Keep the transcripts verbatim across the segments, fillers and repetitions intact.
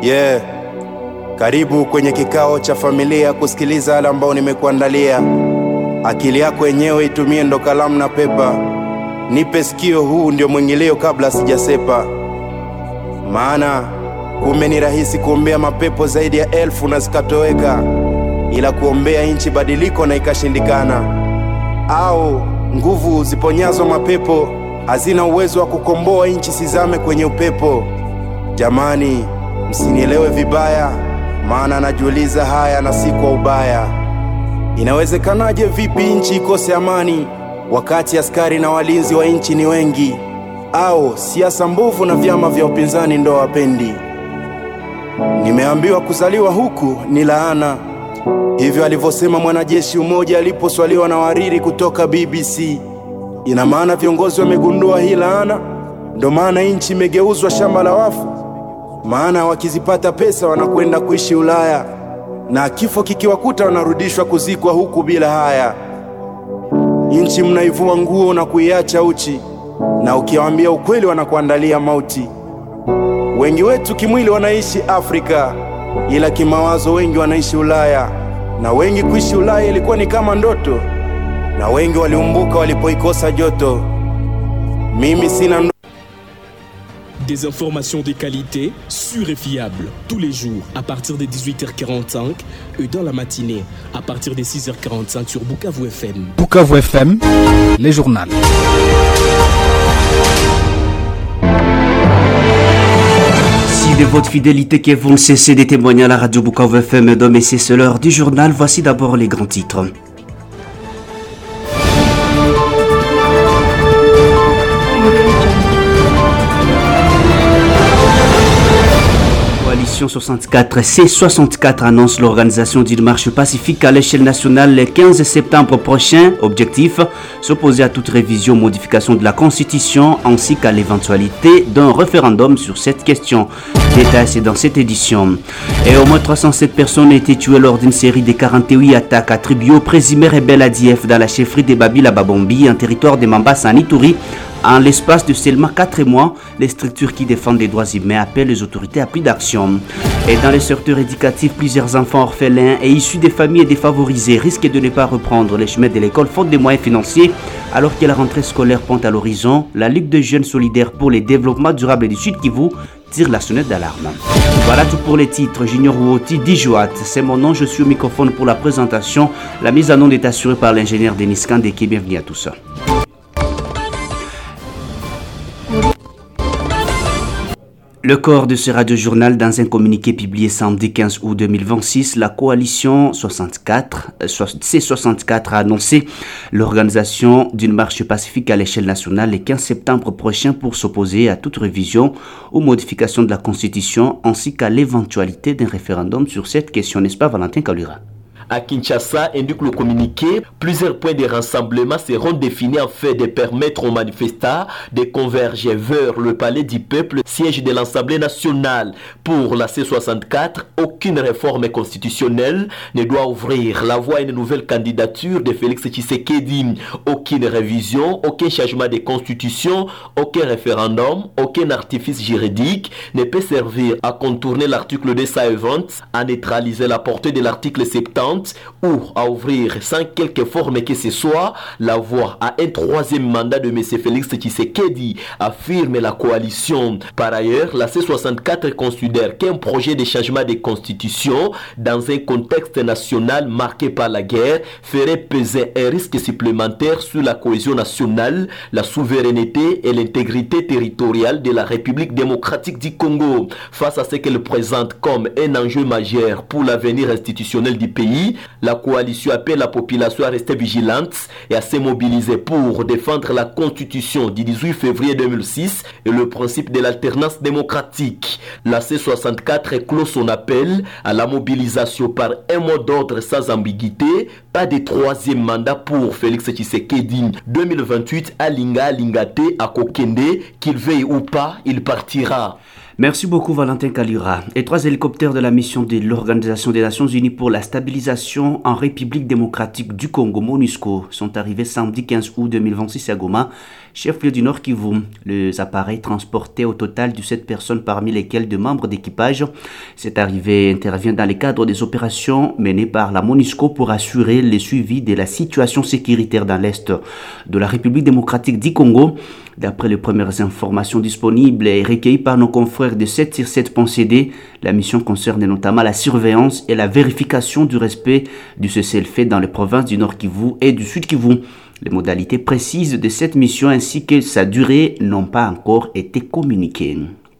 Yeah. Karibu kwenye kikao cha familia kusikiliza yale ambao nimekuandalia. Akili yako yenyewe itumie ndo kalamu na pepa. Nipe sikio, huu ndio mwingilio kabla sijasepa. Maana kumbe ni rahisi kuombea mapepo zaidi ya elfu na zikatoweka, ila kuombea nchi badiliko na ikashindikana. Au nguvu ziponyazo mapepo hazina uwezo wa kukomboa nchi sizame kwenye upepo. Jamani, msinielewe vibaya, maana najiuliza haya na si kwa ubaya. Inawezekanaje vipi nchi ikose amani wakati askari na walinzi wa nchi ni wengi? Au siasa mbovu na vyama vya upinzani ndo wapendi? Nimeambiwa kuzaliwa huku ni laana, hivyo alivyosema mwanajeshi mmoja aliposwaliwa na wariri kutoka B B C. Ina maana viongozi wamegundua hii laana, ndo maana nchi imegeuzwa shamba la wafu. Maana wakizipata pesa wanakwenda kuishi Ulaya, na kifo kikiwakuta wanarudishwa kuzikwa huku bila haya. Nchi mnaivua nguo na kuiacha uchi, na ukiwaambia ukweli wanakuandalia mauti. Wengi wetu kimwili wanaishi Afrika, ila kimawazo wengi wanaishi Ulaya. Na wengi kuishi Ulaya ilikuwa ni kama ndoto, na wengi waliumbuka walipoikosa joto. Mimi sina ndo... Des informations de qualité, sûres et fiables, tous les jours à partir de dix-huit heures quarante-cinq et dans la matinée à partir de six heures quarante-cinq sur Bukavu F M. Bukavu F M, les journaux. Merci de votre fidélité que vous ne cessez de témoigner à la radio Bukavu F M. Mesdames et c'est l'heure du journal. Voici d'abord les grands titres. Coalition soixante-quatre C soixante-quatre annonce l'organisation d'une marche pacifique à l'échelle nationale le quinze septembre prochain. Objectif, s'opposer à toute révision ou modification de la Constitution ainsi qu'à l'éventualité d'un référendum sur cette question. Détails, c'est dans cette édition. Et au moins trois cent sept personnes ont été tuées lors d'une série de quarante-huit attaques attribuées aux présumés rebelles A D F dans la chefferie de Babila Babombi, en territoire de Mambasa en Ituri. En l'espace de seulement quatre mois, les structures qui défendent les droits humains appellent les autorités à plus d'action. Et dans le secteur éducatif, plusieurs enfants orphelins et issus des familles défavorisées risquent de ne pas reprendre les chemins de l'école faute de moyens financiers. Alors que la rentrée scolaire pointe à l'horizon, la Ligue des jeunes solidaires pour le développement durable du Sud Kivu tire la sonnette d'alarme. Voilà tout pour les titres. Junior Ouoti Dijouat, c'est mon nom, je suis au microphone pour la présentation. La mise en onde est assurée par l'ingénieur Denis Kandeke. Bienvenue à tous. Le corps de ce radio-journal, dans un communiqué publié samedi quinze août deux mille vingt-six, la coalition soixante-quatre, C soixante-quatre a annoncé l'organisation d'une marche pacifique à l'échelle nationale le quinze septembre prochain pour s'opposer à toute révision ou modification de la Constitution ainsi qu'à l'éventualité d'un référendum sur cette question, n'est-ce pas Valentin Kalura? À Kinshasa, indique le communiqué, plusieurs points de rassemblement seront définis afin de permettre aux manifestants de converger vers le palais du peuple, siège de l'Assemblée nationale. Pour la C soixante-quatre, aucune réforme constitutionnelle ne doit ouvrir la voie à une nouvelle candidature de Félix Tshisekedi. Aucune révision, aucun changement de constitution, aucun référendum, aucun artifice juridique ne peut servir à contourner l'article deux cent vingt, à neutraliser la portée de l'article soixante-dix ou à ouvrir sans quelque forme que ce soit la voie à un troisième mandat de M. Félix Tshisekedi, affirme la coalition. Par ailleurs, la C soixante-quatre considère qu'un projet de changement de constitution dans un contexte national marqué par la guerre ferait peser un risque supplémentaire sur la cohésion nationale, la souveraineté et l'intégrité territoriale de la République démocratique du Congo. Face à ce qu'elle présente comme un enjeu majeur pour l'avenir institutionnel du pays, la coalition appelle la population à rester vigilante et à se mobiliser pour défendre la constitution du dix-huit février deux mille six et le principe de l'alternance démocratique. La C soixante-quatre clôt son appel à la mobilisation par un mot d'ordre sans ambiguïté, pas de troisième mandat pour Félix Tshisekedi. deux mille vingt-huit à Linga, à Lingate, à Kokende, qu'il veuille ou pas, il partira. Merci beaucoup Valentin Kalira. Et trois hélicoptères de la mission de l'Organisation des Nations Unies pour la stabilisation en République démocratique du Congo, MONUSCO, sont arrivés samedi quinze août deux mille vingt-six à Goma, chef-lieu du Nord Kivu. Les appareils transportaient au total dix-sept personnes, parmi lesquelles deux membres d'équipage. Cette arrivée intervient dans le cadre des opérations menées par la MONUSCO pour assurer le suivi de la situation sécuritaire dans l'Est de la République démocratique du Congo. D'après les premières informations disponibles et recueillies par nos confrères de sept sur sept point C D, la mission concerne notamment la surveillance et la vérification du respect du cessez-le-feu dans les provinces du Nord Kivu et du Sud Kivu. Les modalités précises de cette mission ainsi que sa durée n'ont pas encore été communiquées.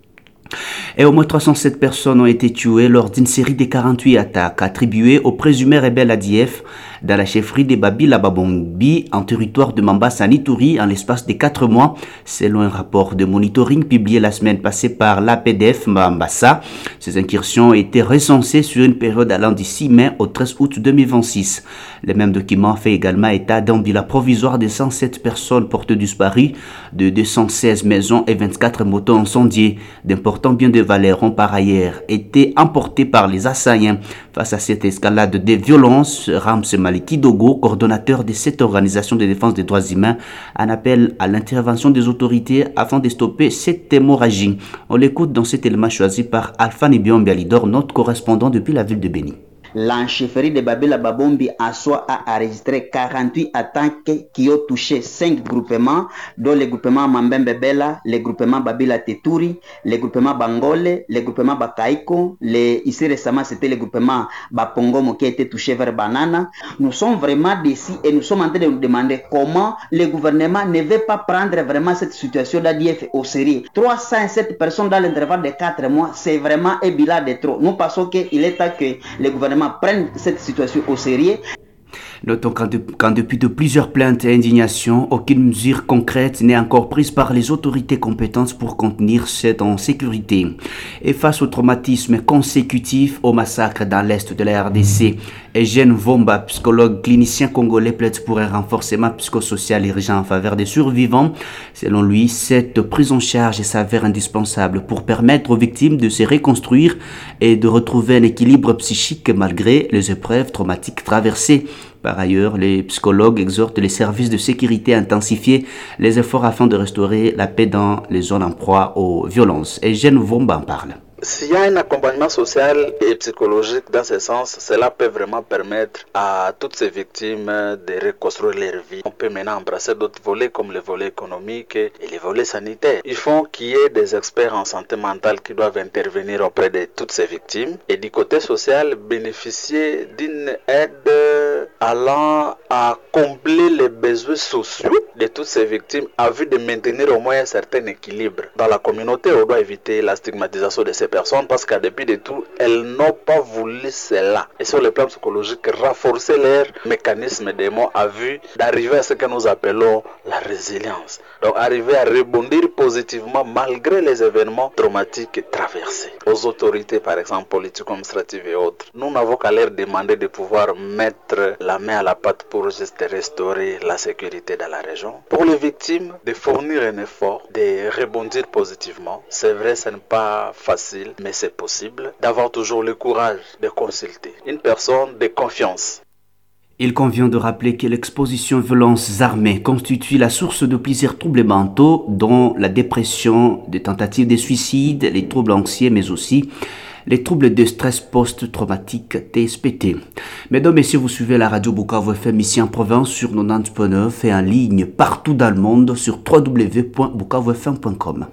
Et au moins trois cent sept personnes ont été tuées lors d'une série de quarante-huit attaques attribuées au présumé rebelle A D F dans la chefferie de Babila Babombi en territoire de Mambasa-Nituri en l'espace de quatre mois, selon un rapport de monitoring publié la semaine passée par l'A P D F Mambasa. Ces incursions ont été recensées sur une période allant du six mai au treize août deux mille vingt-six. Le même document fait également état d'un bilan provisoire de cent sept personnes portées disparues, de deux cent seize maisons et vingt-quatre motos incendiées. D'importants biens de valeur ont par ailleurs été emportés par les assaillants. Face à cette escalade de violence, Rams Maliki Dogo, coordonnateur de cette organisation de défense des droits humains, en appelle à l'intervention des autorités afin de stopper cette hémorragie. On l'écoute dans cet élément choisi par Alpha Nibion Bialidor, notre correspondant depuis la ville de Béni. L'enchefferie de Babila Babombi en soi a enregistré quarante-huit attaques qui ont touché cinq groupements, dont les groupements Mambembe Bela, les groupements Babila Teturi, les groupements Bangole, les groupements Bakaiko, les, ici récemment c'était le groupement Bapongomo qui a été touché vers Banana. Nous sommes vraiment déçus et nous sommes en train de nous demander comment le gouvernement ne veut pas prendre vraiment cette situation d'A D F au sérieux. trois cent sept personnes dans l'intervalle de quatre mois, c'est vraiment un bilan de trop. Nous pensons qu'il est temps que le gouvernement prennent cette situation au sérieux. Notons qu'en, de, qu'en depuis de plusieurs plaintes et indignations, aucune mesure concrète n'est encore prise par les autorités compétentes pour contenir cette insécurité. Et face au traumatisme consécutif au massacre dans l'est de la R D C, Eugène Vomba, psychologue clinicien congolais, plaide pour un renforcement psychosocial urgent en faveur des survivants. Selon lui, cette prise en charge s'avère indispensable pour permettre aux victimes de se reconstruire et de retrouver un équilibre psychique malgré les épreuves traumatiques traversées. Par ailleurs, les psychologues exhortent les services de sécurité à intensifier les efforts afin de restaurer la paix dans les zones en proie aux violences. Et Eugène Vomba en parle. S'il y a un accompagnement social et psychologique dans ce sens, cela peut vraiment permettre à toutes ces victimes de reconstruire leur vie. On peut maintenant embrasser d'autres volets comme le volet économique et les volets sanitaires. Il faut qu'il y ait des experts en santé mentale qui doivent intervenir auprès de toutes ces victimes. Et du côté social, bénéficier d'une aide allant à combler les besoins sociaux de toutes ces victimes à vue de maintenir au moins un certain équilibre. Dans la communauté, on doit éviter la stigmatisation de ces personnes parce qu'à dépit de tout, elles n'ont pas voulu cela. Et sur le plan psychologique, renforcer leur mécanisme d'aimant à vue d'arriver à ce que nous appelons la résilience. Donc arriver à rebondir positivement malgré les événements traumatiques traversés. Aux autorités, par exemple, politico-administratives et autres, nous n'avons qu'à leur demander de pouvoir mettre la main à la pâte pour juste restaurer la sécurité dans la région. Pour les victimes, de fournir un effort, de rebondir positivement. C'est vrai, ce n'est pas facile, mais c'est possible d'avoir toujours le courage de consulter une personne de confiance. Il convient de rappeler que l'exposition aux violences armées constitue la source de plusieurs troubles mentaux, dont la dépression, des tentatives de suicide, les troubles anxieux, mais aussi les troubles de stress post-traumatique T S P T. Mesdames, Messieurs, vous suivez la radio Bukavu F M ici en province sur quatre-vingt-dix point neuf et en ligne partout dans le monde sur w w w point bukavu f m point com.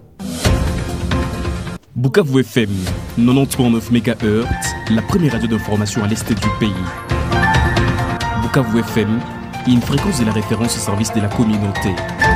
Bukavu F M, quatre-vingt-dix point neuf mégahertz, la première radio d'information à l'est du pays. Bukavu F M, une fréquence de la référence au service de la communauté.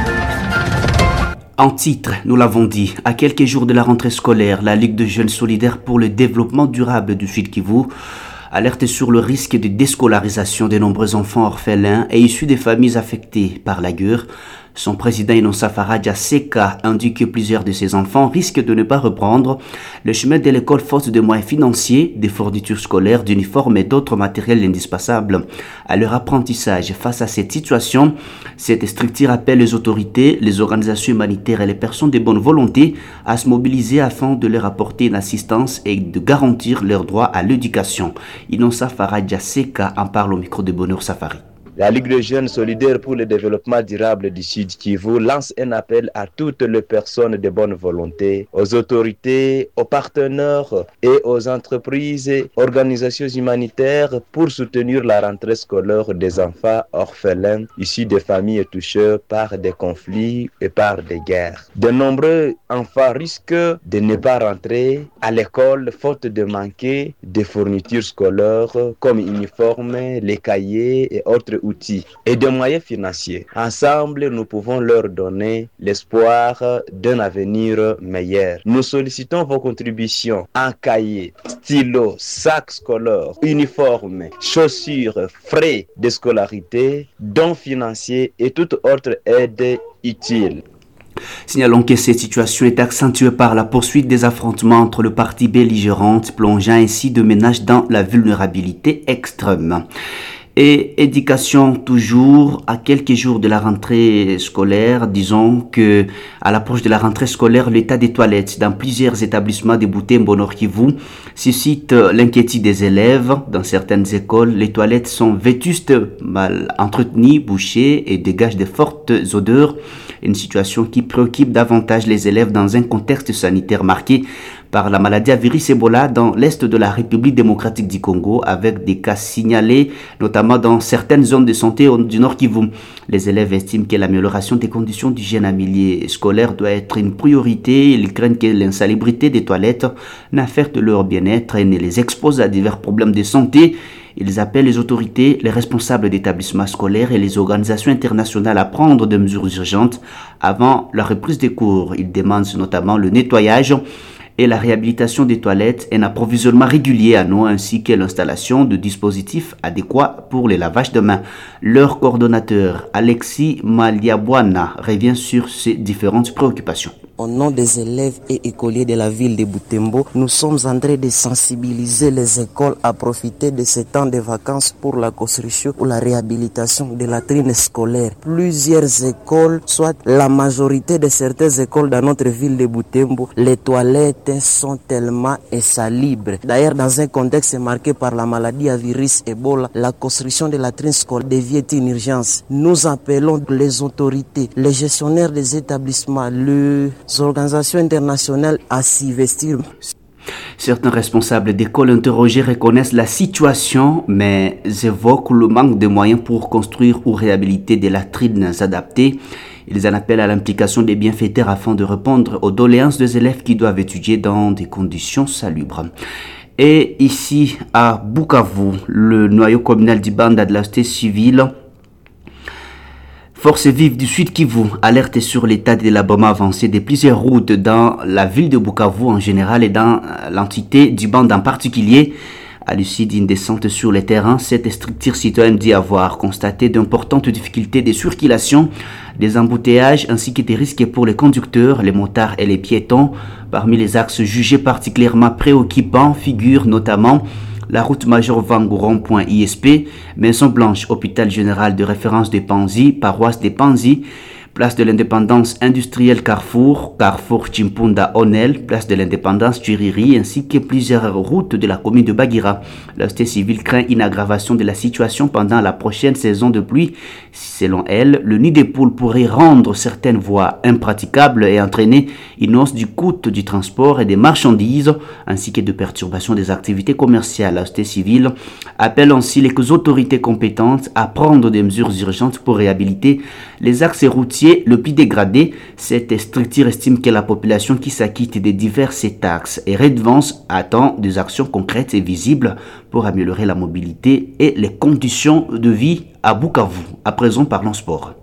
En titre, nous l'avons dit, à quelques jours de la rentrée scolaire, la Ligue de jeunes solidaires pour le développement durable du Sud Kivu alerte sur le risque de déscolarisation de nombreux enfants orphelins et issus des familles affectées par la guerre. Son président Innocent Faradja Seka indique que plusieurs de ses enfants risquent de ne pas reprendre le chemin de l'école faute de moyens financiers, des fournitures scolaires, d'uniformes et d'autres matériels indispensables à leur apprentissage. Face à cette situation, cette structure appelle les autorités, les organisations humanitaires et les personnes de bonne volonté à se mobiliser afin de leur apporter une assistance et de garantir leur droit à l'éducation. Innocent Faradja Seka en parle au micro de Bonheur Safari. La Ligue des jeunes solidaires pour le développement durable du Sud Kivu lance un appel à toutes les personnes de bonne volonté, aux autorités, aux partenaires et aux entreprises et organisations humanitaires pour soutenir la rentrée scolaire des enfants orphelins issus des familles touchées par des conflits et par des guerres. De nombreux enfants risquent de ne pas rentrer à l'école faute de manquer des fournitures scolaires comme uniformes, les cahiers et autres outils et de moyens financiers. Ensemble, nous pouvons leur donner l'espoir d'un avenir meilleur. Nous sollicitons vos contributions en cahiers, stylos, sacs scolaires, uniformes, chaussures, frais de scolarité, dons financiers et toute autre aide utile. Signalons que cette situation est accentuée par la poursuite des affrontements entre le parti belligérante, plongeant ainsi de ménages dans la vulnérabilité extrême. Et éducation toujours, à quelques jours de la rentrée scolaire, disons que à l'approche de la rentrée scolaire, l'état des toilettes dans plusieurs établissements de Butembo Nord Kivu suscite l'inquiétude des élèves. Dans certaines écoles, les toilettes sont vétustes, mal entretenues, bouchées et dégagent de fortes odeurs. Une situation qui préoccupe davantage les élèves dans un contexte sanitaire marqué par la maladie à virus Ebola dans l'est de la République démocratique du Congo, avec des cas signalés, notamment dans certaines zones de santé du Nord Kivu. Les élèves estiment que l'amélioration des conditions d'hygiène en milieu scolaire doit être une priorité. Ils craignent que l'insalubrité des toilettes n'affecte leur bien-être et ne les expose à divers problèmes de santé. Ils appellent les autorités, les responsables d'établissements scolaires et les organisations internationales à prendre des mesures urgentes avant la reprise des cours. Ils demandent notamment le nettoyage et la réhabilitation des toilettes, un approvisionnement régulier à l'eau ainsi que l'installation de dispositifs adéquats pour les lavages de mains. Leur coordonnateur, Alexis Maliabwana, revient sur ces différentes préoccupations. Au nom des élèves et écoliers de la ville de Butembo, nous sommes en train de sensibiliser les écoles à profiter de ce temps de vacances pour la construction ou la réhabilitation de la latrines scolaires. Plusieurs écoles, soit la majorité de certaines écoles dans notre ville de Butembo, les toilettes sont tellement insalubres. D'ailleurs, dans un contexte marqué par la maladie à virus Ebola, la construction de la latrines scolaires devient une urgence. Nous appelons les autorités, les gestionnaires des établissements, le organisations internationales à s'y vestir. Certains responsables d'écoles interrogés reconnaissent la situation, mais évoquent le manque de moyens pour construire ou réhabiliter des latrines adaptées. Ils en appellent à l'implication des bienfaiteurs afin de répondre aux doléances des élèves qui doivent étudier dans des conditions salubres. Et ici, à Bukavu, le noyau communal d'Ibanda de la société civile, Forces vives du Sud Kivu alerte sur l'état de délabrement avancé de plusieurs routes dans la ville de Bukavu en général et dans l'entité du Band en particulier. À l'issue d'une descente sur le terrain, cette structure citoyenne dit avoir constaté d'importantes difficultés de circulation, des embouteillages ainsi que des risques pour les conducteurs, les motards et les piétons. Parmi les axes jugés particulièrement préoccupants figurent notamment la route Major Vangouron.I S P, Maison Blanche, hôpital général de référence de Panzi, paroisse de Panzi, place de l'indépendance industrielle Carrefour, Carrefour Chimpunda Onel, place de l'indépendance Chiriri, ainsi que plusieurs routes de la commune de Bagira. La société civile craint une aggravation de la situation pendant la prochaine saison de pluie. Selon elle, le nid des poules pourrait rendre certaines voies impraticables et entraîner une hausse du coût du transport et des marchandises, ainsi que de perturbations des activités commerciales. La société civile appelle ainsi les autorités compétentes à prendre des mesures urgentes pour réhabiliter les axes routiers le plus dégradé. Cette structure estime que la population qui s'acquitte des diverses taxes et redevances attend des actions concrètes et visibles pour améliorer la mobilité et les conditions de vie à Bukavu. À présent, parlons sport.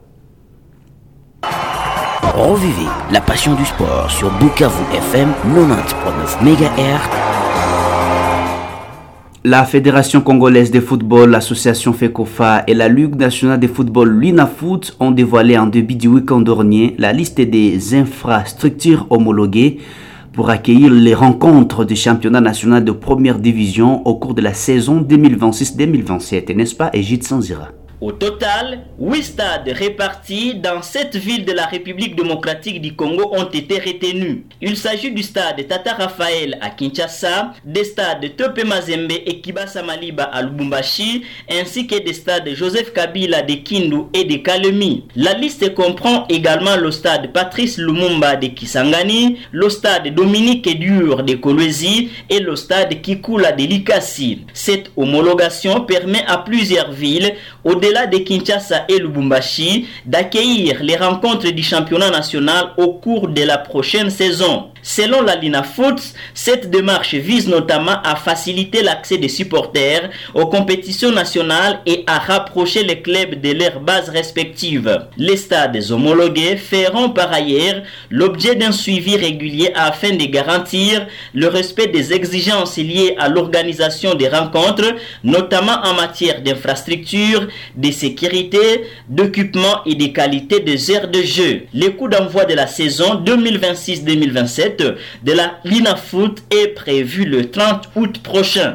Revivez la passion du sport sur Bukavu F M quatre-vingt-dix virgule neuf mégahertz. La Fédération congolaise de football, l'association FECOFA et la Ligue nationale de football l'UNAFOOT ont dévoilé en début du week-end dernier la liste des infrastructures homologuées pour accueillir les rencontres du championnat national de première division au cours de la saison deux mille vingt-six deux mille vingt-sept, n'est-ce pas, Égide Sanzira? Au total, huit stades répartis dans sept villes de la République démocratique du Congo ont été retenus. Il s'agit du stade Tata Raphaël à Kinshasa, des stades Tope Mazembe et Kibasa Maliba à Lubumbashi, ainsi que des stades Joseph Kabila de Kindu et de Kalemi. La liste comprend également le stade Patrice Lumumba de Kisangani, le stade Dominique Dur de Kolwezi et le stade Kikula de Likasi. Cette homologation permet à plusieurs villes, au-delà de Kinshasa et Lubumbashi, d'accueillir les rencontres du championnat national au cours de la prochaine saison. Selon la LINAFOOT, cette démarche vise notamment à faciliter l'accès des supporters aux compétitions nationales et à rapprocher les clubs de leurs bases respectives. Les stades homologués feront par ailleurs l'objet d'un suivi régulier afin de garantir le respect des exigences liées à l'organisation des rencontres, notamment en matière d'infrastructure, de sécurité, d'équipement et de qualité des aires de jeu. Le coup d'envoi de la saison deux mille vingt-six deux mille vingt-sept de la LINAFOOT est prévu le trente août prochain.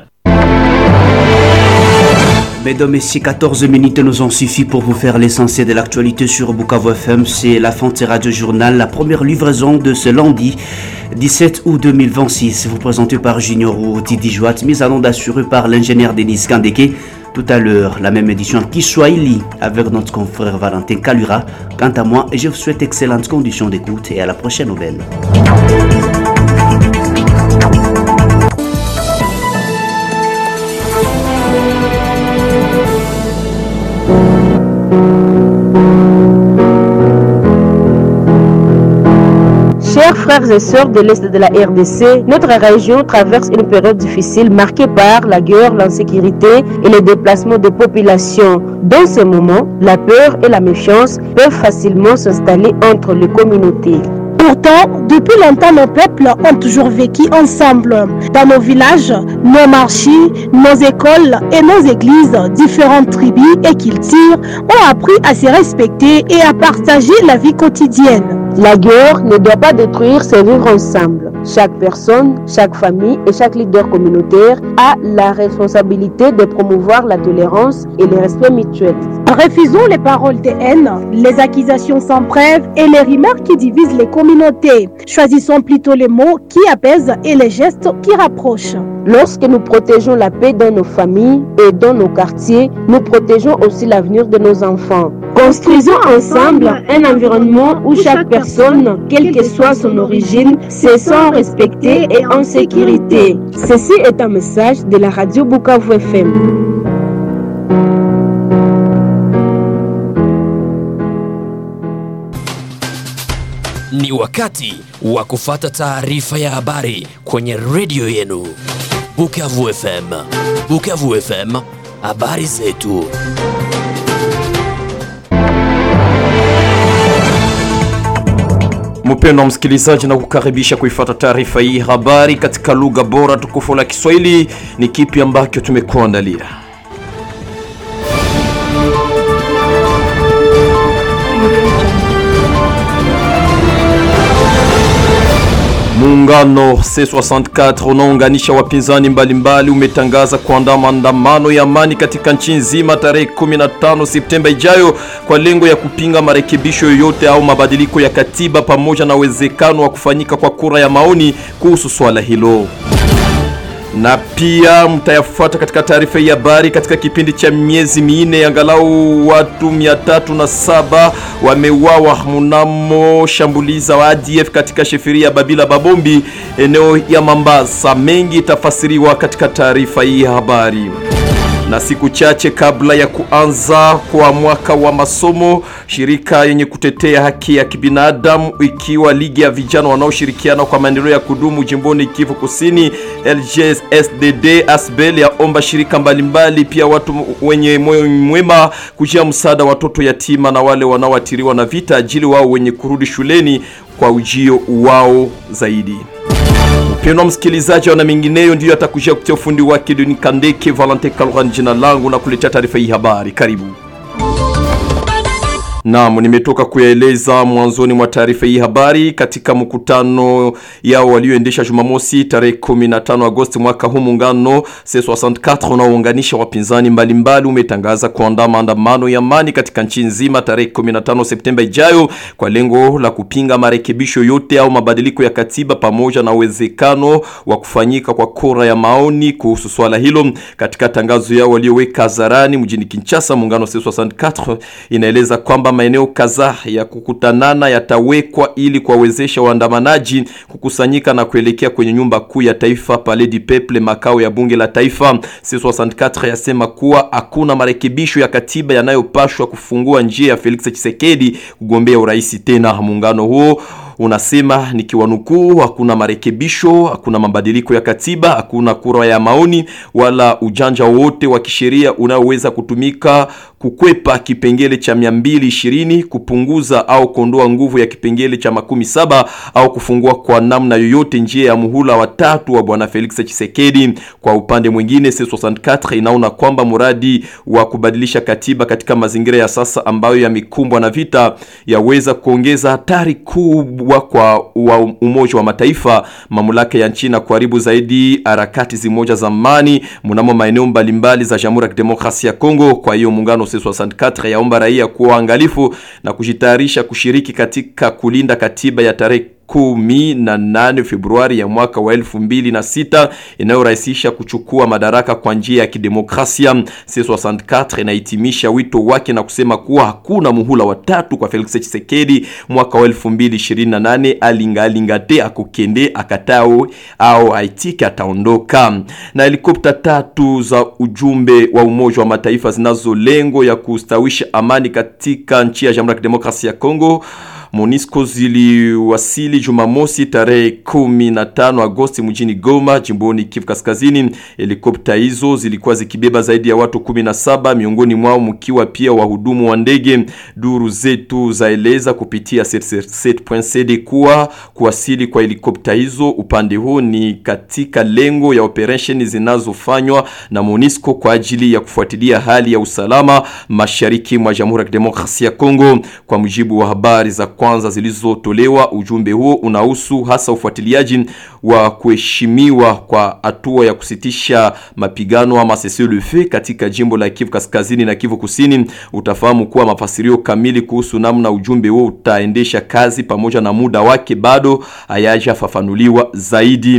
Mesdames, Messieurs, quatorze minutes nous ont suffi pour vous faire l'essentiel de l'actualité sur Bukavu F M. C'est la fin de Radio Journal, la première livraison de ce lundi dix-sept août deux mille vingt-six. Vous présentez par Junior ou Didi Jouat, mise en onde assurée par l'ingénieur Denis Kandeke. Tout à l'heure, la même édition en Kiswahili avec notre confrère Valentin Kalura. Quant à moi, je vous souhaite excellentes conditions d'écoute et à la prochaine nouvelle. Chers frères et sœurs de l'Est de la R D C, notre région traverse une période difficile marquée par la guerre, l'insécurité et les déplacements de populations. Dans ce moment, la peur et la méfiance peuvent facilement s'installer entre les communautés. Pourtant, depuis longtemps, nos peuples ont toujours vécu ensemble. Dans nos villages, nos marchés, nos écoles et nos églises, différentes tribus et cultures ont appris à se respecter et à partager la vie quotidienne. La guerre ne doit pas détruire ce vivre ensemble. Chaque personne, chaque famille et chaque leader communautaire a la responsabilité de promouvoir la tolérance et le respect mutuel. Refusons les paroles de haine, les accusations sans preuve et les rumeurs qui divisent les communautés. Choisissons plutôt les mots qui apaisent et les gestes qui rapprochent. Lorsque nous protégeons la paix dans nos familles et dans nos quartiers, nous protégeons aussi l'avenir de nos enfants. Construisons ensemble un environnement où chaque personne, quelle que soit son origine, se sent respectée et en sécurité. Ceci est un message de la radio Bukavu F M. Ni wakati wa kufata taarifa ya habari kwenye radio yenu Bukavu F M. Bukavu F M, habari zetu. Mpendwa msikilizaji, na kukaribisha kuifuata taarifa hii habari katika lugha bora tukufu la Kiswahili. Ni kipi ambacho tumekuandalia? Muungano C soixante quatre unaounganisha wapinzani mbalimbali umetangaza kuandaa maandamano ya amani katika nchi nzima tarehe kumi na tano Septemba ijayo kwa lengo ya kupinga marekebisho yoyote au mabadiliko ya katiba pamoja na uwezekano wa kufanyika kwa kura ya maoni kuhusu swala hilo. Na pia mtayafuata katika taarifa ya habari katika kipindi cha miezi minne angalau watu mia tatu na saba wameuawa mnamo shambuliza wa A D F katika sheferia Babila Babombi eneo ya Mambasa. Mengi tafasiriwa katika taarifa hii ya habari. Na siku chache kabla ya kuanza kwa mwaka wa masomo, shirika yenye kutetea haki ya kibinadamu ikiwa ligi ya vijana wanaoshirikiana kwa maendeleo ya kudumu jimboni Kivu Kusini L G S D D Asbel ya omba shirika mbalimbali pia watu wenye moyo mwema kujia msaada watoto yatima na wale wanaoathiriwa na vita ajili wao wenye kurudi shuleni kwa ujio wao zaidi. Mpendwa msikilizaji, na mengineyo ndiyo atakujia kutia ufundi wake Deni Kandeke. Valente Kalwan jina langu na kuletea taarifa hii habari. Karibu. Naam, nimetoka kuyaeleza mwanzoni mwa taarifa hii habari katika mkutano yao walioendesha Jumamosi tarehe kumi na tano Agosti mwaka huu. Muungano C sitini na nne unaounganisha wapinzani mbalimbali umetangaza kuandaa maandamano ya amani katika nchi nzima tarehe kumi na tano Septemba ijayo kwa lengo la kupinga marekebisho yote au mabadiliko ya katiba pamoja na uwezekano wa kufanyika kwa kura ya maoni kuhusu swala hilo. Katika tangazo yao walioweka hadharani mjini Kinshasa, muungano C sitini na nne inaeleza kwamba maeneo kadhaa ya kukutanana yatawekwa ili kuwawezesha waandamanaji kukusanyika na kuelekea kwenye nyumba kuu ya taifa Palais du Peuple, makao ya bunge la taifa. C sitini na nne yasema kuwa hakuna marekebisho ya katiba yanayopashwa kufungua njia ya Felix Tshisekedi kugombea urais tena. Muungano huo unasema nikiwanukuu, hakuna marekebisho, hakuna mabadiliko ya katiba, hakuna kura ya maoni wala ujanja wote wa kisheria unaoweza kutumika kukwepa kipengele cha mia mbili ishirini, kupunguza au kuondoa nguvu ya kipengele cha makumi saba au kufungua kwa namna yoyote njia ya muhula wa tatu wa bwana Felix Tshisekedi. Kwa upande mwingine, C sitini na nne inaona kwamba muradi wa kubadilisha katiba katika mazingira ya sasa ambayo yamekumbwa na vita yaweza kuongeza hatari kubwa kwa Umoja wa Mataifa, mamlaka ya nchi na kuharibu zaidi harakati zimoja za amani mnamo maeneo mbalimbali za Jamhuri ya Demokrasia ya Kongo. Kwa hiyo muungano C sitini na nne yaomba raia kuwa angalifu na kujitayarisha kushiriki katika kulinda katiba ya tarehe kumi na nane Februari ya mwaka wa elfu mbili na sita inayorahisisha kuchukua madaraka kwa njia ya kidemokrasia. C sitini na nne inahitimisha wito wake na kusema kuwa hakuna muhula wa tatu kwa Felix Tshisekedi mwaka wa elfu mbili ishirini na nane, alingalingate akukende akatao au haitiki ataondoka. Na helikopta tatu za ujumbe wa Umoja wa Mataifa zinazo lengo ya kustawisha amani katika nchi ya Jamhuri ya Demokrasia ya Kongo MONUSCO ziliwasili Jumamosi tarehe kumi na tano Agosti mjini Goma, jimboni Kivu Kaskazini. Helikopta hizo zilikuwa zikibeba zaidi ya watu kumi na saba, miongoni mwao mkiwa pia wahudumu wa ndege. Duru zetu zaeleza kupitia sept point c d kuwa kuwasili kwa helikopta hizo upande huu ni katika lengo ya operation zinazofanywa na MONUSCO kwa ajili ya kufuatilia hali ya usalama mashariki mwa Jamhuri ya Demokrasia ya Kongo. Kwa mujibu wa habari za kwanza zilizotolewa, ujumbe huo unahusu hasa ufuatiliaji wa kuheshimiwa kwa hatua ya kusitisha mapigano ama cessez-le-feu katika jimbo la Kivu Kaskazini na Kivu Kusini. Utafahamu kuwa mafasirio kamili kuhusu namna ujumbe huo utaendesha kazi pamoja na muda wake bado hayajafafanuliwa zaidi.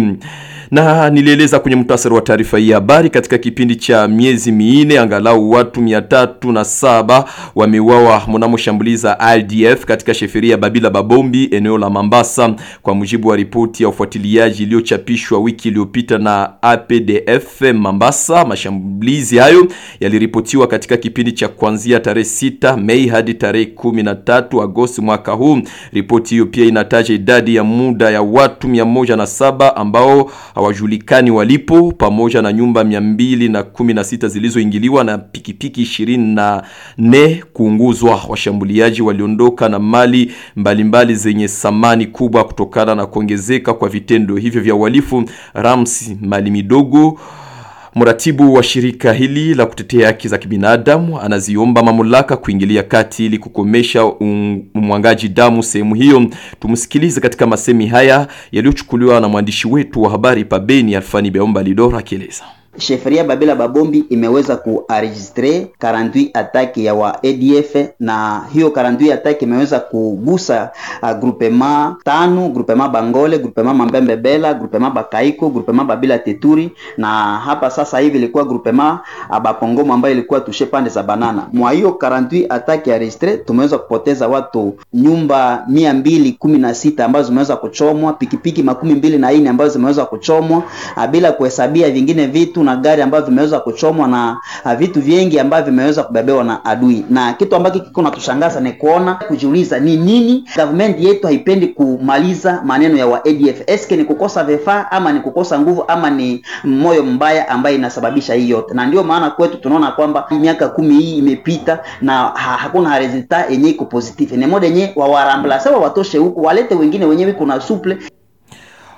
Na nilieleza kwenye mtasari wa taarifa hii habari, katika kipindi cha miezi minne angalau watu mia tatu na saba wameuawa mnamo shambuliza R D F katika sheferia ya Babila Babombi eneo la Mambasa, kwa mujibu wa ripoti ya ufuatiliaji iliyochapishwa wiki iliyopita na A P D F Mambasa. Mashambulizi hayo yaliripotiwa katika kipindi cha kuanzia tarehe sita Mei hadi tarehe kumi na tatu Agosti mwaka huu. Ripoti hiyo pia inataja idadi ya muda ya watu mia moja na saba ambao hawajulikani walipo, pamoja na nyumba mia mbili na kumi na sita zilizoingiliwa na pikipiki ishirini na nne kuunguzwa. Washambuliaji waliondoka na mali mbalimbali mbali zenye samani kubwa kutokana na kuongezeka kwa vitendo hivyo vya uhalifu. Ramsi Mali Midogo, mratibu wa shirika hili la kutetea haki za kibinadamu, anaziomba mamlaka kuingilia kati ili kukomesha umwangaji damu sehemu hiyo. Tumsikilize katika masemi haya yaliyochukuliwa na mwandishi wetu wa habari pa Beni Alfani Beomba Lidora akieleza. Sheferia Babila Babombi imeweza kuenregistre arobaini na nane ataki ya wa A D F, na hiyo arobaini na nane ataki imeweza kugusa uh, groupement tano, groupement Bangole, groupement Mambembe Bela, groupement Bakaiko, groupement Babila Teturi, na hapa sasa hivi ilikuwa groupement uh, Bakongomo ambayo ilikuwa tushe pande za banana. Mwa hiyo arobaini na nane ataki ya registre tumeweza kupoteza watu nyumba mia mbili kumi na sita ambazo zimeweza kuchomwa, pikipiki makumi mbili na nne ambazo zimeweza kuchomwa, uh, bila kuhesabia vingine vitu na gari ambavyo vimeweza kuchomwa na uh, vitu vingi ambavyo vimeweza kubebewa na adui. Na kitu ambacho kiko natushangaza ni kuona kujiuliza ni nini government yetu haipendi kumaliza maneno ya wa A D F. Eske ni kukosa vifaa ama ni kukosa nguvu ama ni moyo mbaya ambaye inasababisha hii yote? Na ndio maana kwetu tunaona kwamba miaka kumi hii imepita na ha, hakuna resulta yenye iko positive. Ni moja yenye wa warambla sawa watoshe huko walete wengine wenyewe kuna suple.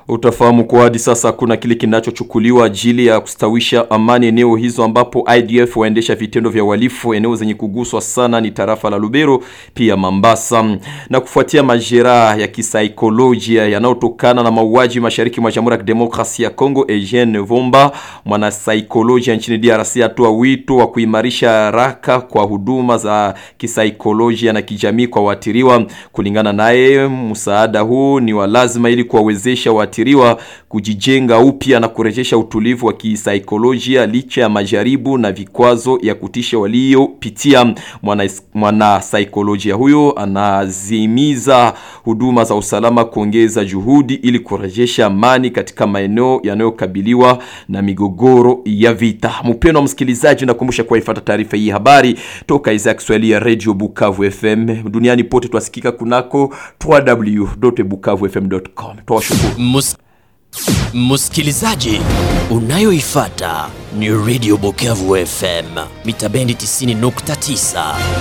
Utafahamu kwa hadi sasa kuna kile kinachochukuliwa ajili ya kustawisha amani eneo hizo, ambapo I D F waendesha vitendo vya uhalifu. Eneo zenye kuguswa sana ni tarafa la Lubero pia Mambasa, na kufuatia majeraha ya kisaikolojia yanayotokana na mauaji mashariki mwa Jamhuri ya Demokrasia ya Kongo, Eugene Vomba, mwana saikolojia nchini D R C, atoa wito wa kuimarisha haraka kwa huduma za kisaikolojia na kijamii kwa watiriwa. Kulingana naye, msaada huu ni wa lazima ili kuwawezesha watiriwa kujijenga upya na kurejesha utulivu wa kisaikolojia licha ya majaribu na vikwazo ya kutisha waliopitia. Mwana, mwana saikolojia huyo anazimiza huduma za usalama kuongeza juhudi ili kurejesha amani katika maeneo yanayokabiliwa na migogoro ya vita. Mpendwa msikilizaji, nakumbusha kwa ifuata taarifa hii habari toka idhaa ya Kiswahili ya Radio Bukavu F M. Duniani pote twasikika kunako w w w dot bukavu f m dot com. Twashukuru. Mus Musikilizaji, unayoifuata ni Radio Bukavu F M mitabendi tisini nukta tisa.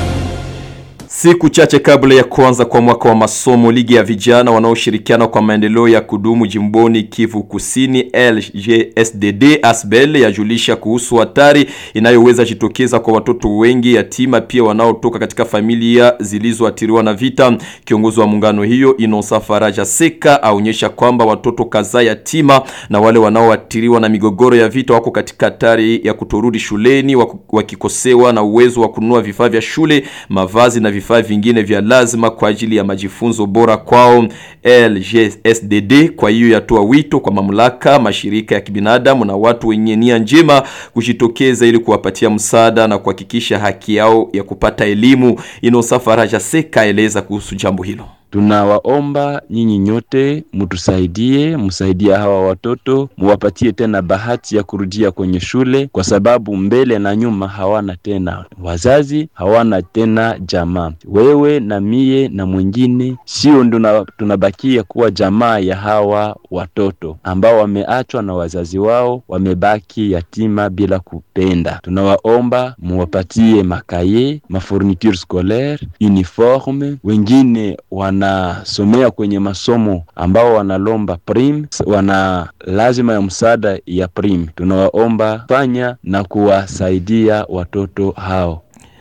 Siku chache kabla ya kuanza kwa mwaka wa masomo, ligi ya vijana wanaoshirikiana kwa maendeleo ya kudumu jimboni Kivu Kusini L G S D D Asbel yajulisha kuhusu hatari inayoweza jitokeza kwa watoto wengi yatima pia wanaotoka katika familia zilizoathiriwa na vita. Kiongozi wa muungano hiyo Inosa Faraja Seka aonyesha kwamba watoto kadhaa yatima na wale wanaoathiriwa na migogoro ya vita wako katika hatari ya kutorudi shuleni wakikosewa na uwezo wa kununua vifaa vya shule, mavazi na vifaa vingine vya lazima kwa ajili ya majifunzo bora kwao. L G S D D kwa hiyo yatoa wito kwa mamlaka, mashirika ya kibinadamu na watu wenye nia njema kujitokeza ili kuwapatia msaada na kuhakikisha haki yao ya kupata elimu. Inosa Faraja Seka eleza kuhusu jambo hilo. Tunawaomba nyinyi nyote mtusaidie, msaidie hawa watoto, muwapatie tena bahati ya kurudia kwenye shule, kwa sababu mbele na nyuma hawana tena wazazi, hawana tena jamaa. Wewe na mie na mwingine sio ndo tunabakia kuwa jamaa ya hawa watoto ambao wameachwa na wazazi wao, wamebaki yatima bila kupenda. Tunawaomba muwapatie makaye, mafourniture scolaire, uniforme, wengine wana somea kwenye masomo ambao wanalomba prim, wana lazima ya msaada ya prim. Tunawaomba fanya na kuwasaidia watoto hao.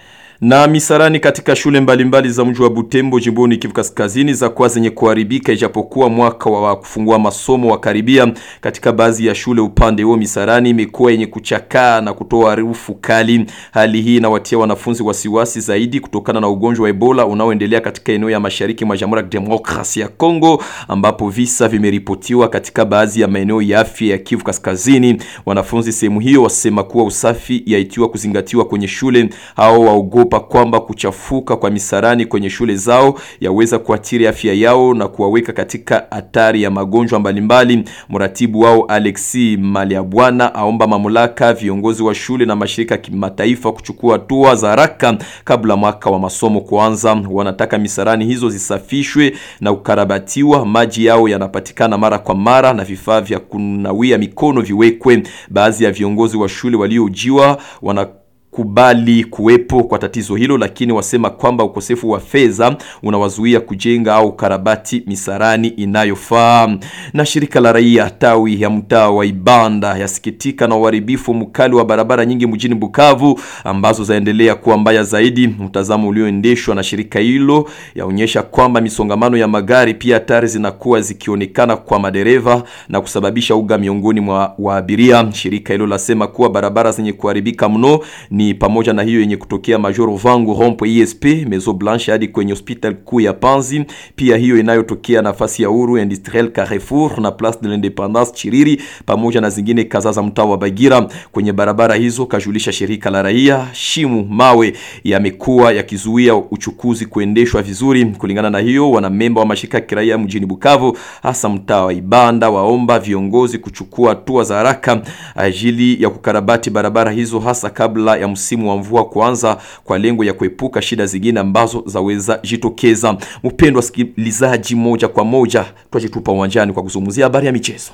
Na misarani katika shule mbalimbali za mji wa Butembo jimboni Kivu Kaskazini za kwa zenye kuharibika, ijapokuwa mwaka wa kufungua masomo wa karibia. Katika baadhi ya shule upande huo misarani imekuwa yenye kuchakaa na kutoa harufu kali. Hali hii inawatia wanafunzi wasiwasi zaidi kutokana na ugonjwa wa Ebola unaoendelea katika eneo ya mashariki mwa Jamhuri ya Demokrasia ya Kongo, ambapo visa vimeripotiwa katika baadhi ya maeneo ya afya ya Kivu Kaskazini. Wanafunzi sehemu hiyo wasema kuwa usafi yaitiwa kuzingatiwa kwenye shule. Hao waogopa kwamba kuchafuka kwa misarani kwenye shule zao yaweza kuathiri afya yao na kuwaweka katika hatari ya magonjwa mbalimbali. Mratibu wao Alexi Maliabwana aomba mamlaka, viongozi wa shule na mashirika kimataifa kuchukua hatua za haraka kabla mwaka wa masomo kuanza. Wanataka misarani hizo zisafishwe na ukarabatiwa, maji yao yanapatikana mara kwa mara na vifaa vya kunawia mikono viwekwe. Baadhi ya viongozi wa shule waliojiwa wana kubali kuwepo kwa tatizo hilo, lakini wasema kwamba ukosefu wa fedha unawazuia kujenga au karabati misarani inayofaa. Na shirika la raia tawi ya mtaa wa Ibanda yasikitika na uharibifu mkali wa barabara nyingi mjini Bukavu ambazo zaendelea kuwa mbaya zaidi. Mtazamo ulioendeshwa na shirika hilo yaonyesha kwamba misongamano ya magari pia hatari zinakuwa zikionekana kwa madereva na kusababisha uga miongoni mwa abiria. Shirika hilo lasema kuwa barabara zenye kuharibika mno ni pamoja na hiyo yenye kutokea Majoro Vangu Rompo I S P Mezo Blanche hadi kwenye hospital kuu ya Panzi, pia hiyo inayotokea nafasi ya Uru Industriel Carrefour na Place de l'Independance Chiriri, pamoja na zingine kadhaa za mtaa wa Bagira. Kwenye barabara hizo, kajulisha shirika la raia, shimu mawe yamekuwa yakizuia uchukuzi kuendeshwa vizuri. Kulingana na hiyo, wana memba wa mashirika ya kiraia mjini Bukavu hasa mtaa wa Ibanda waomba viongozi kuchukua hatua za haraka ajili ya kukarabati barabara hizo hasa kabla ya msimu wa mvua kuanza, kwa lengo ya kuepuka shida zingine ambazo zaweza jitokeza. Mpendwa sikilizaji, moja kwa moja twajitupa uwanjani kwa kuzungumzia habari ya michezo.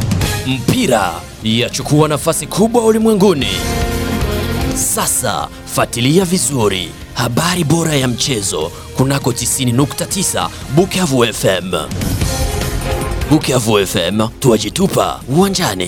Mpira yachukua nafasi kubwa ulimwenguni. Sasa fuatilia vizuri habari bora ya mchezo kunako tisini nukta tisa Bukavu F M. Bukavu F M, tuajitupa uwanjani.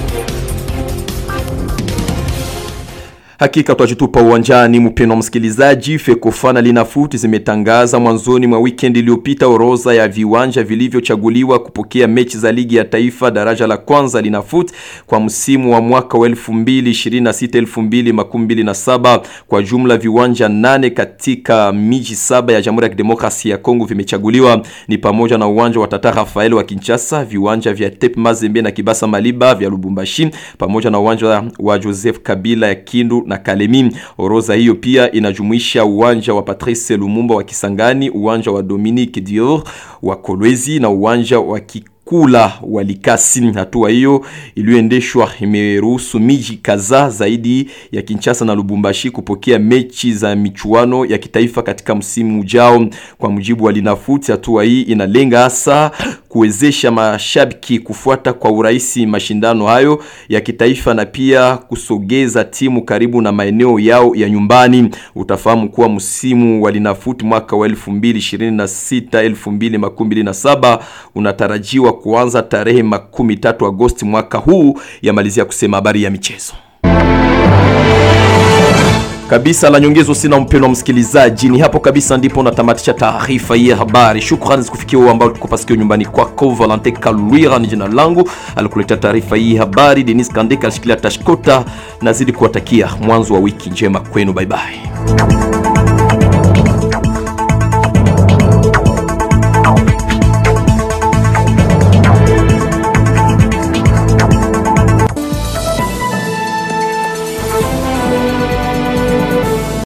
Hakika tuajitupa uwanjani. Mpendwa msikilizaji, Fekofana Linafoot zimetangaza mwanzoni mwa weekend iliyopita orodha ya viwanja vilivyochaguliwa kupokea mechi za ligi ya taifa daraja la kwanza Linafoot kwa msimu wa mwaka wa elfu mbili ishirini na sita elfu mbili makumi na saba. Kwa jumla viwanja nane katika miji saba ya Jamhuri ya Kidemokrasia ya Kongo vimechaguliwa, ni pamoja na uwanja wa Tata Rafael wa Kinshasa, viwanja vya Tep Mazembe na Kibasa Maliba vya Lubumbashi, pamoja na uwanja wa Joseph Kabila ya Kindu na Kalemi. Orodha hiyo pia inajumuisha uwanja wa Patrice Lumumba wa Kisangani, uwanja wa Dominique Dior wa Kolwezi na uwanja wa Kula Walikasi. Hatua hiyo iliyoendeshwa imeruhusu miji kadhaa zaidi ya Kinshasa na Lubumbashi kupokea mechi za michuano ya kitaifa katika msimu ujao. Kwa mujibu wa Linafoot, hatua hii inalenga hasa kuwezesha mashabiki kufuata kwa urahisi mashindano hayo ya kitaifa na pia kusogeza timu karibu na maeneo yao ya nyumbani. Utafahamu kuwa msimu wa Linafoot mwaka wa elfu mbili ishirini na sita elfu mbili makumi na saba unatarajiwa kuanza tarehe makumi tatu Agosti mwaka huu. Yamalizia kusema habari ya michezo. Kabisa la nyongezo sina, mpendwa msikilizaji. Ni hapo kabisa ndipo natamatisha taarifa hii ya habari. Shukrani zikufikia wewe ambao tukupasikio nyumbani kwako. Valente Kalwira ni jina langu, alikuletea taarifa hii habari. Denis Kandeka alishikilia tashkota. Nazidi kuwatakia mwanzo wa wiki njema kwenu. Bye bye.